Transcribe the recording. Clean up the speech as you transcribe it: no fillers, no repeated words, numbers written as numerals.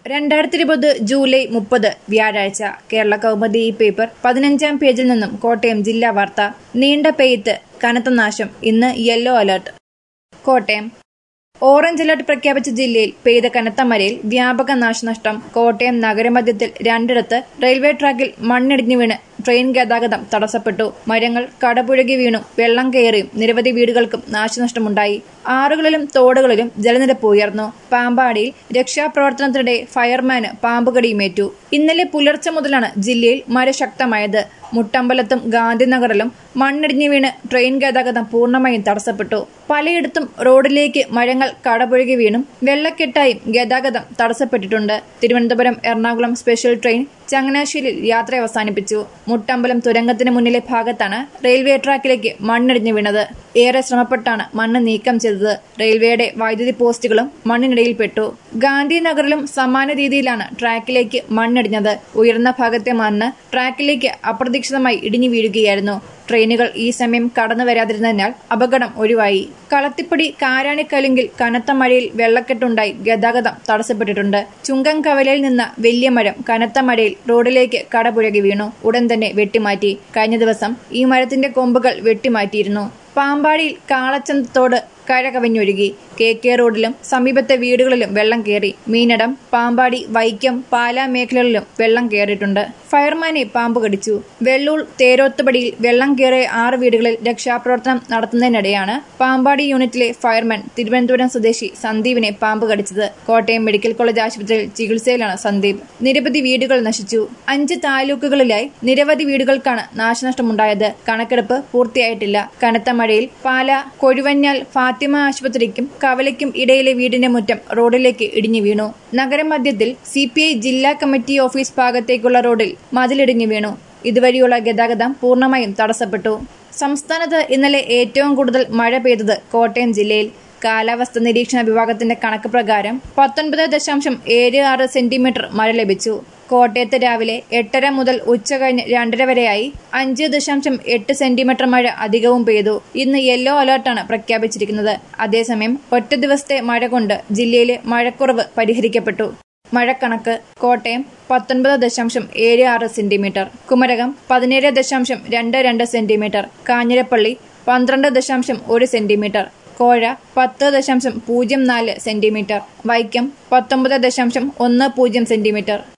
2020 July 30 വ്യാഴാഴ്ച Kerala Kaumudi paper 15-ാം പേജിൽ നിന്നും കോട്ടയം ജില്ലാ വാർത്ത. നീണ്ട പെയ്ത്ത്, കനത്ത നാശം, ഇന്ന് yellow alert. Kottayam orange alert പ്രഖ്യാപിച്ച ജില്ലയിൽ പെയ്ത കനത്ത മഴയിൽ വ്യാപക നാശനഷ്ടം. കോട്ടയം നഗരമധ്യത്തിൽ രണ്ടിടത്ത് റെയിൽവേ ട്രാക്കിൽ മണ്ണിടിഞ്ഞു വീണ് ട്രെയിൻ ഗതാഗതം തടസ്സപ്പെട്ടു. മരങ്ങൾ കടപുഴകി വീണും വെള്ളം കയറിയും നിരവധി വീടുകൾക്കും നാശനഷ്ടമുണ്ടായി. ആറുകളിലും തോടുകളിലും ജലനിരപ്പ് ഉയർന്നു. പാമ്പാടിയിൽ രക്ഷാപ്രവർത്തനത്തിനിടെ ഫയർമാന് പാമ്പുകടിയുമേറ്റു. ഇന്നലെ പുലർച്ചെ മുതലാണ് ജില്ലയിൽ മഴ ശക്തമായത്. മുട്ടമ്പലത്തും ഗാന്ധിനഗറിലും മണ്ണിടിഞ്ഞു വീണ് ട്രെയിൻ ഗതാഗതം പൂർണ്ണമായും തടസ്സപ്പെട്ടു. പലയിടത്തും റോഡിലേക്ക് മരങ്ങൾ കടപുഴകി വീണും വെള്ളക്കെട്ടായും ഗതാഗതം തടസ്സപ്പെട്ടിട്ടുണ്ട്. തിരുവനന്തപുരം എറണാകുളം സ്പെഷ്യൽ ട്രെയിൻ ചങ്ങനാശ്ശേരിയിൽ യാത്ര അവസാനിപ്പിച്ചു. മുട്ടമ്പലം തുരങ്കത്തിന് മുന്നിലെ ഭാഗത്താണ് റെയിൽവേ ട്രാക്കിലേക്ക് മണ്ണിടിഞ്ഞു വീണത്. ഏറെ ശ്രമപ്പെട്ടാണ് മണ്ണ് നീക്കം ചെയ്തത്. റെയിൽവേയുടെ വൈദ്യുതി പോസ്റ്റുകളും മണ്ണിനിടയിൽപ്പെട്ടു. ഗാന്ധിനഗറിലും സമാന രീതിയിലാണ് ട്രാക്കിലേക്ക് മണ്ണിടിഞ്ഞത്. ഉയർന്ന ഭാഗത്തെ മണ്ണ് ട്രാക്കിലേക്ക് അപ്രതീക്ഷിതമായി ഇടിഞ്ഞു വീഴുകയായിരുന്നു. ട്രെയിനുകൾ ഈ സമയം കടന്നു വരാതിരുന്നതിനാൽ അപകടം ഒഴിവായി. കളത്തിപ്പടി കാരാണിക്കലുങ്കിൽ കനത്ത മഴയിൽ വെള്ളക്കെട്ടുണ്ടായി ഗതാഗതം തടസ്സപ്പെട്ടിട്ടുണ്ട്. ചുങ്കം കവലയിൽ നിന്ന വലിയ മരം കനത്ത മഴയിൽ റോഡിലേക്ക് കടപുഴകി വീണു. ഉടൻ തന്നെ വെട്ടിമാറ്റി. കഴിഞ്ഞ ദിവസം ഈ മരത്തിന്റെ കൊമ്പുകൾ വെട്ടിമാറ്റിയിരുന്നു. പാമ്പാടിയിൽ കാളച്ചന്തത്തോട് കര കവിഞ്ഞൊഴുകി. KK റോഡിലും സമീപത്തെ വീടുകളിലും വെള്ളം കയറി. മീനടം, പാമ്പാടി, വൈക്കം, പാലാ മേഖലകളിലും വെള്ളം കയറിയിട്ടുണ്ട്. ഫയർമാനെ പാമ്പ് കടിച്ചു. വെള്ളൂർ തേരോത്തുപടിയിൽ വെള്ളം കയറിയ 6 വീടുകളിൽ രക്ഷാപ്രവർത്തനം നടത്തുന്നതിനിടെയാണ് പാമ്പാടി യൂണിറ്റിലെ ഫയർമാൻ തിരുവനന്തപുരം സ്വദേശി സന്ദീപിനെ പാമ്പ് കടിച്ചത്. കോട്ടയം മെഡിക്കൽ കോളേജ് ആശുപത്രിയിൽ ചികിത്സയിലാണ് സന്ദീപ്. നിരവധി വീടുകൾ നശിച്ചു. 5 താലൂക്കുകളിലായി നിരവധി വീടുകൾക്കാണ് നാശനഷ്ടമുണ്ടായത്. കണക്കെടുപ്പ് പൂർത്തിയായിട്ടില്ല. കനത്ത മഴയിൽ പാലാ കൊഴുവഞ്ഞാൽ ഫാത്തിമ ആശുപത്രിക്കും കവലയ്ക്കും ഇടയിലെ വീടിന്റെ മുറ്റം റോഡിലേക്ക് ഇടിഞ്ഞു വീണു. നഗരമധ്യത്തിൽ CPI ജില്ലാ കമ്മിറ്റി ഓഫീസ് ഭാഗത്തേക്കുള്ള റോഡിൽ മതിലിടിഞ്ഞു വീണു. ഇതുവഴിയുള്ള ഗതാഗതം പൂർണ്ണമായും തടസ്സപ്പെട്ടു. സംസ്ഥാനത്ത് ഇന്നലെ ഏറ്റവും കൂടുതൽ മഴ പെയ്തത് കോട്ടയം ജില്ലയിൽ. കാലാവസ്ഥ നിരീക്ഷണ വിഭാഗത്തിന്റെ കണക്ക് പ്രകാരം 19.76 സെന്റിമീറ്റർ മഴ ലഭിച്ചു. കോട്ടയത്ത് രാവിലെ 8:30 മുതൽ ഉച്ച കഴിഞ്ഞ് 2:30 വരെയായി 5.8 സെന്റിമീറ്റർ മഴ അധികവും പെയ്തു. ഇന്ന് യെല്ലോ അലർട്ടാണ് പ്രഖ്യാപിച്ചിരിക്കുന്നത്. അതേസമയം ഒറ്റ ദിവസത്തെ മഴ കൊണ്ട് ജില്ലയിലെ മഴക്കുറവ് പരിഹരിക്കപ്പെട്ടു. മഴക്കണക്ക്: Kottayam 19.76 centimetre, Kumarakom 17.22 centimetre, Kanjirappally 12.1 centimetre, Kozha 10.04 centimetre, Vaikom 19.10 centimetre.